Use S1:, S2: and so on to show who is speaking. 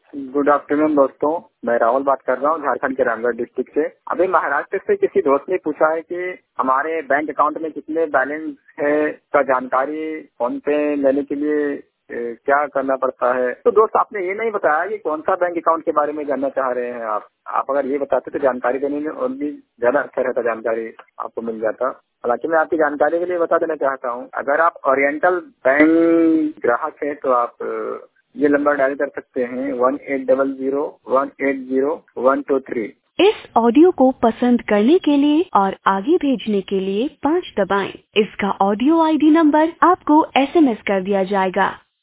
S1: Good afternoon दोस्तों, मैं राहुल बात कर रहा हूँ झारखंड के रामगढ़ डिस्ट्रिक्ट से। अभी महाराष्ट्र से किसी दोस्त ने पूछा है कि हमारे बैंक अकाउंट में कितने बैलेंस है का जानकारी फोन पे लेने के लिए क्या करना पड़ता है। तो दोस्त आपने ये नहीं बताया कि कौन सा बैंक अकाउंट के बारे में जानना चाह रहे हैं आप अगर ये बताते तो जानकारी देने में और भी ज्यादा अच्छा रहता, जानकारी आपको मिल जाता। हालांकि मैं आपकी जानकारी के लिए बता देना चाहता हूँ, अगर आप ओरिएंटल बैंक ग्राहक हैं तो आप ये नंबर डायल कर सकते हैं 1800180123।
S2: इस ऑडियो को पसंद करने के लिए और आगे भेजने के लिए 5 दबाएं। इसका ऑडियो आईडी नंबर आपको SMS कर दिया जाएगा।